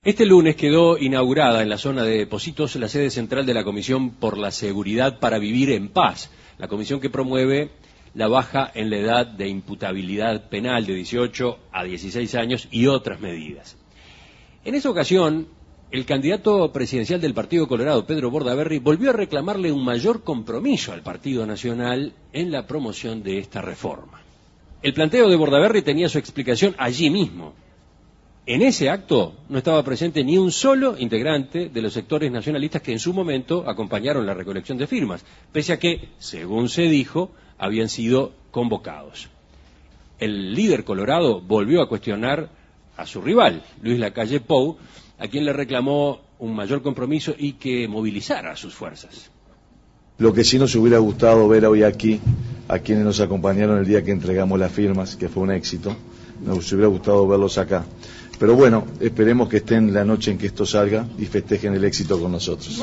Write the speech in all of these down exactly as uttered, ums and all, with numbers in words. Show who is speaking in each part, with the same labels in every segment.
Speaker 1: Este lunes quedó inaugurada en la zona de Pocitos la sede central de la Comisión por la Seguridad para Vivir en Paz, la comisión que promueve la baja en la edad de imputabilidad penal de dieciocho a dieciséis años y otras medidas. En esa ocasión, el candidato presidencial del Partido Colorado, Pedro Bordaberry, volvió a reclamarle un mayor compromiso al Partido Nacional en la promoción de esta reforma. El planteo de Bordaberry tenía su explicación allí mismo. En ese acto no estaba presente ni un solo integrante de los sectores nacionalistas que en su momento acompañaron la recolección de firmas, pese a que, según se dijo, habían sido convocados. El líder colorado volvió a cuestionar a su rival, Luis Lacalle Pou, a quien le reclamó un mayor compromiso y que movilizara sus fuerzas.
Speaker 2: Lo que sí nos hubiera gustado ver hoy aquí, a quienes nos acompañaron el día que entregamos las firmas, que fue un éxito, nos hubiera gustado verlos acá. Pero bueno, esperemos que estén la noche en que esto salga y festejen el éxito con nosotros.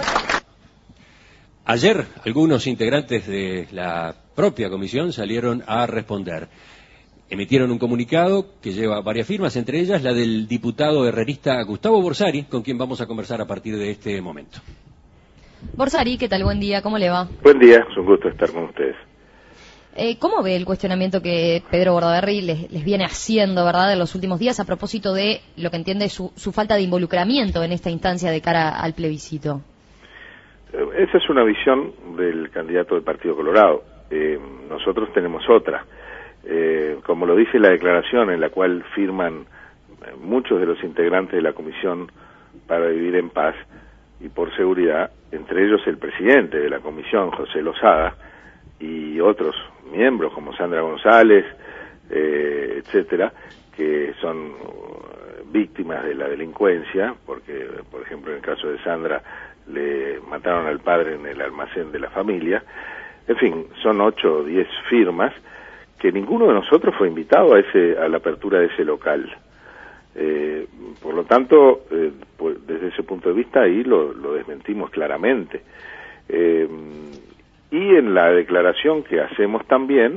Speaker 1: Ayer, algunos integrantes de la propia comisión salieron a responder. Emitieron un comunicado que lleva varias firmas, entre ellas la del diputado herrerista Gustavo Borsari, con quien vamos a conversar a partir de este momento.
Speaker 3: Borsari, ¿qué tal? Buen día, ¿cómo le va?
Speaker 4: Buen día, es un gusto estar con ustedes.
Speaker 3: Eh, ¿Cómo ve el cuestionamiento que Pedro Bordaberry les, les viene haciendo, verdad, en los últimos días a propósito de lo que entiende su, su falta de involucramiento en esta instancia de cara al plebiscito?
Speaker 4: Eh, esa es una visión del candidato del Partido Colorado. Eh, nosotros tenemos otra. Eh, como lo dice la declaración en la cual firman muchos de los integrantes de la Comisión para Vivir en Paz y por Seguridad, entre ellos el presidente de la Comisión, José Lozada, y otros miembros como Sandra González, eh, etcétera, que son víctimas de la delincuencia, porque, por ejemplo, en el caso de Sandra, le mataron al padre en el almacén de la familia. En fin, son ocho o diez firmas que ninguno de nosotros fue invitado a ese a la apertura de ese local. Eh, por lo tanto, eh, pues, desde ese punto de vista ahí lo, lo desmentimos claramente. Eh, y en la declaración que hacemos también,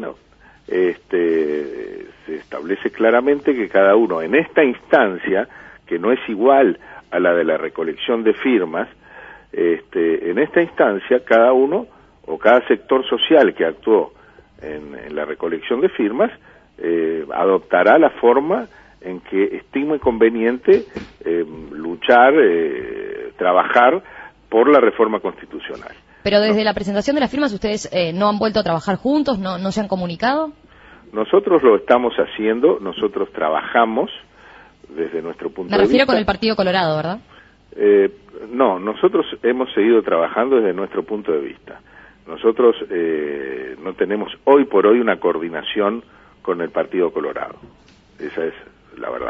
Speaker 4: este, se establece claramente que cada uno en esta instancia, que no es igual a la de la recolección de firmas, este, en esta instancia cada uno o cada sector social que actuó en, en la recolección de firmas eh, adoptará la forma en que estime conveniente eh, luchar, eh, trabajar por la reforma constitucional.
Speaker 3: Pero desde la presentación de las firmas, ¿ustedes eh, no han vuelto a trabajar juntos? ¿No, no se han comunicado?
Speaker 4: Nosotros lo estamos haciendo, nosotros trabajamos desde nuestro punto de vista.
Speaker 3: Me refiero con el Partido Colorado, ¿verdad?
Speaker 4: Eh, no, nosotros hemos seguido trabajando desde nuestro punto de vista. Nosotros eh, no tenemos hoy por hoy una coordinación con el Partido Colorado. Esa es la verdad.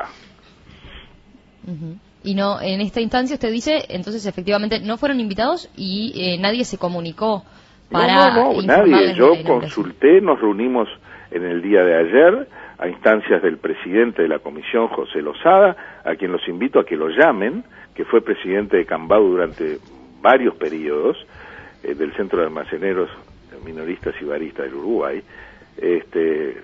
Speaker 3: Uh-huh. Y no, en esta instancia usted dice, entonces efectivamente no fueron invitados y eh, nadie se comunicó para...
Speaker 4: No, no, no, nadie. Yo consulté, nos reunimos en el día de ayer a instancias del presidente de la comisión, José Lozada, a quien los invito a que lo llamen, que fue presidente de Cambau durante varios periodos, eh, del Centro de Almaceneros Minoristas y Baristas del Uruguay. Este,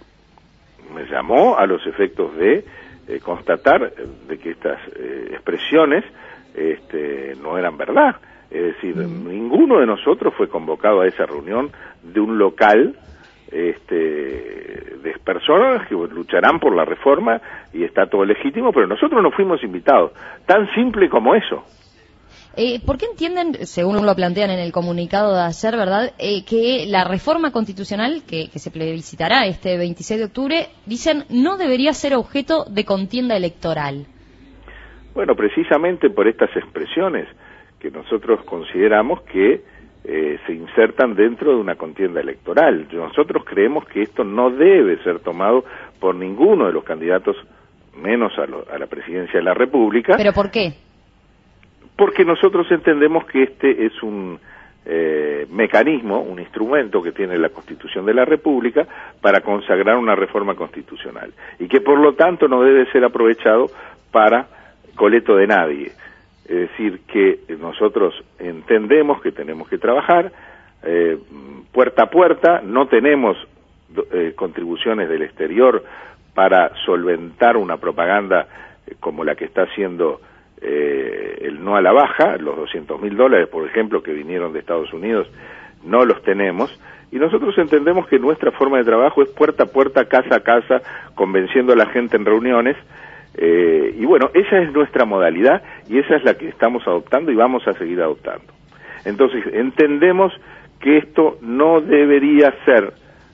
Speaker 4: me llamó a los efectos de eh, constatar de que estas eh, expresiones este, no eran verdad. Es decir, mm. ninguno de nosotros fue convocado a esa reunión de un local este, de personas que lucharán por la reforma y está todo legítimo, pero nosotros no fuimos invitados. Tan simple como eso.
Speaker 3: Eh, ¿Por qué entienden, según lo plantean en el comunicado de ayer, verdad, eh, que la reforma constitucional que, que se plebiscitará este veintiséis de octubre, dicen, no debería ser objeto de contienda electoral?
Speaker 4: Bueno, precisamente por estas expresiones que nosotros consideramos que eh, se insertan dentro de una contienda electoral. Nosotros creemos que esto no debe ser tomado por ninguno de los candidatos, menos a, lo, a la presidencia de la República.
Speaker 3: ¿Pero por qué?
Speaker 4: Porque nosotros entendemos que este es un eh, mecanismo, un instrumento que tiene la Constitución de la República para consagrar una reforma constitucional y que por lo tanto no debe ser aprovechado para coleto de nadie. Es decir, que nosotros entendemos que tenemos que trabajar eh, puerta a puerta, no tenemos eh, contribuciones del exterior para solventar una propaganda eh, como la que está haciendo eh, el no a la baja, los doscientos mil dólares, por ejemplo, que vinieron de Estados Unidos, no los tenemos, y nosotros entendemos que nuestra forma de trabajo es puerta a puerta, casa a casa, convenciendo a la gente en reuniones, eh, y bueno, esa es nuestra modalidad, y esa es la que estamos adoptando y vamos a seguir adoptando. Entonces, entendemos que esto no debería ser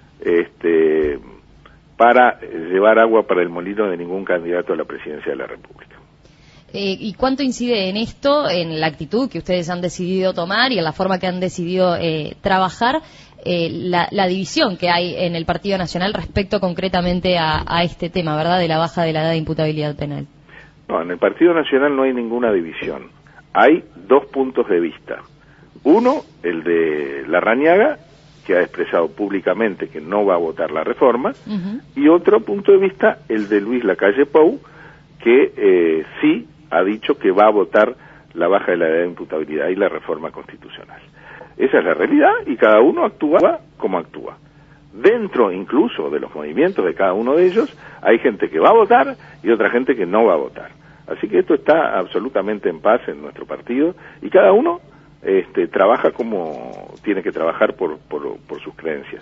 Speaker 4: este, para llevar agua para el molino de ningún candidato a la presidencia de la República.
Speaker 3: Eh, ¿Y cuánto incide en esto, en la actitud que ustedes han decidido tomar y en la forma que han decidido eh, trabajar, eh, la, la división que hay en el Partido Nacional respecto concretamente a, a este tema, ¿verdad?, de la baja de la edad de imputabilidad penal?
Speaker 4: No, en el Partido Nacional no hay ninguna división. Hay dos puntos de vista. Uno, el de Larrañaga, que ha expresado públicamente que no va a votar la reforma, uh-huh. y otro punto de vista, el de Luis Lacalle Pou, que eh, sí ha dicho que va a votar la baja de la edad de imputabilidad y la reforma constitucional. Esa es la realidad y cada uno actúa como actúa. Dentro incluso de los movimientos de cada uno de ellos hay gente que va a votar y otra gente que no va a votar. Así que esto está absolutamente en paz en nuestro partido y cada uno este, trabaja como tiene que trabajar por, por, por sus creencias.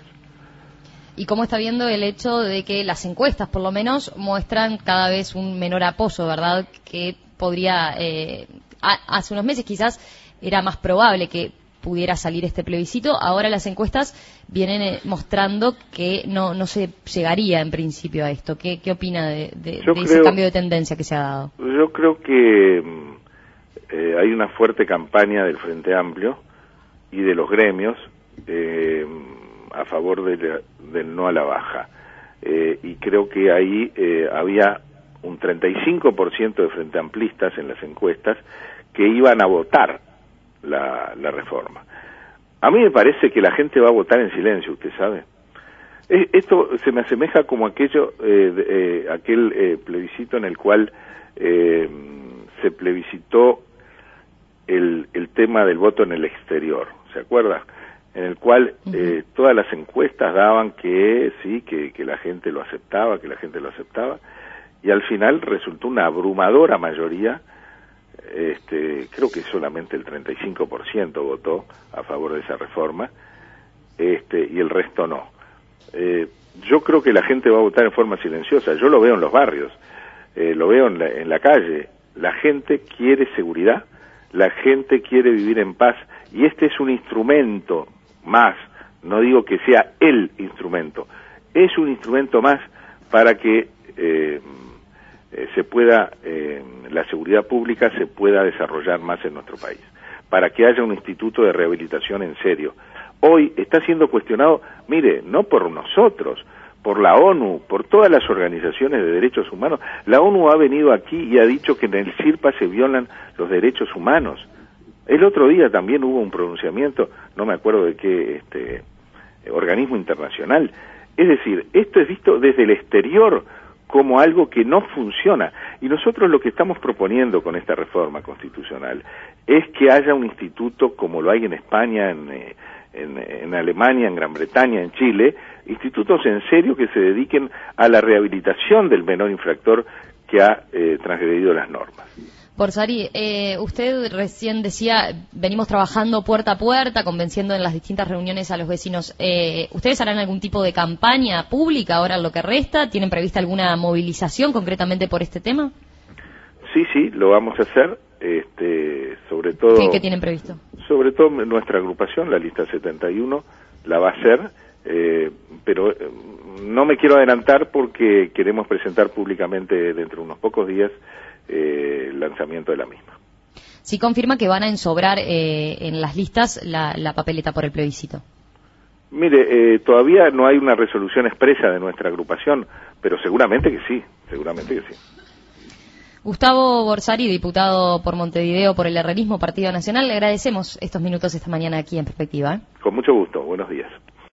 Speaker 3: ¿Y cómo está viendo el hecho de que las encuestas, por lo menos, muestran cada vez un menor apoyo, verdad? Que podría, eh, a, hace unos meses quizás era más probable que pudiera salir este plebiscito. Ahora las encuestas vienen eh, mostrando que no no se llegaría en principio a esto. ¿Qué, qué opina de, de, de creo, ese cambio de tendencia que se ha dado?
Speaker 4: Yo creo que eh, hay una fuerte campaña del Frente Amplio y de los gremios eh, a favor de la, del no a la baja. Eh, y creo que ahí eh, había un treinta y cinco por ciento de frente amplistas en las encuestas que iban a votar la, la reforma. A mí me parece que la gente va a votar en silencio, usted sabe. Eh, esto se me asemeja como aquello, eh, eh, aquel eh, plebiscito en el cual eh, se plebiscitó el, el tema del voto en el exterior, ¿se acuerda? En el cual eh, todas las encuestas daban que sí, que, que la gente lo aceptaba, que la gente lo aceptaba, y al final resultó una abrumadora mayoría, este, creo que solamente el treinta y cinco por ciento votó a favor de esa reforma, este, y el resto no. Eh, yo creo que la gente va a votar en forma silenciosa, yo lo veo en los barrios, eh, lo veo en la, en la calle, la gente quiere seguridad, la gente quiere vivir en paz, y este es un instrumento más, no digo que sea el instrumento, es un instrumento más para que eh, eh, se pueda, eh, la seguridad pública se pueda desarrollar más en nuestro país, para que haya un instituto de rehabilitación en serio. Hoy está siendo cuestionado, mire, no por nosotros, por la ONU, por todas las organizaciones de derechos humanos. La ONU ha venido aquí y ha dicho que en el CIRPA se violan los derechos humanos. El otro día también hubo un pronunciamiento, no me acuerdo de qué este, organismo internacional. Es decir, esto es visto desde el exterior como algo que no funciona. Y nosotros lo que estamos proponiendo con esta reforma constitucional es que haya un instituto como lo hay en España, en, en, en Alemania, en Gran Bretaña, en Chile, institutos en serio que se dediquen a la rehabilitación del menor infractor que ha eh, transgredido las normas.
Speaker 3: Borsari, eh, usted recién decía, venimos trabajando puerta a puerta, convenciendo en las distintas reuniones a los vecinos. Eh, ¿Ustedes harán algún tipo de campaña pública ahora en lo que resta? ¿Tienen prevista alguna movilización concretamente por este tema?
Speaker 4: Sí, sí, lo vamos a hacer, este, sobre todo...
Speaker 3: ¿Qué, qué tienen previsto?
Speaker 4: Sobre todo nuestra agrupación, la lista setenta y uno, la va a hacer, eh, pero eh, no me quiero adelantar porque queremos presentar públicamente dentro de unos pocos días Eh, el lanzamiento de la misma.
Speaker 3: Sí confirma que van a ensobrar eh, en las listas la, la papeleta por el plebiscito.
Speaker 4: Mire, eh, todavía no hay una resolución expresa de nuestra agrupación, pero seguramente que sí, seguramente que sí.
Speaker 3: Gustavo Borsari, diputado por Montevideo por el Herrerismo Partido Nacional, le agradecemos estos minutos esta mañana aquí en Perspectiva. ¿eh?
Speaker 4: Con mucho gusto, buenos días.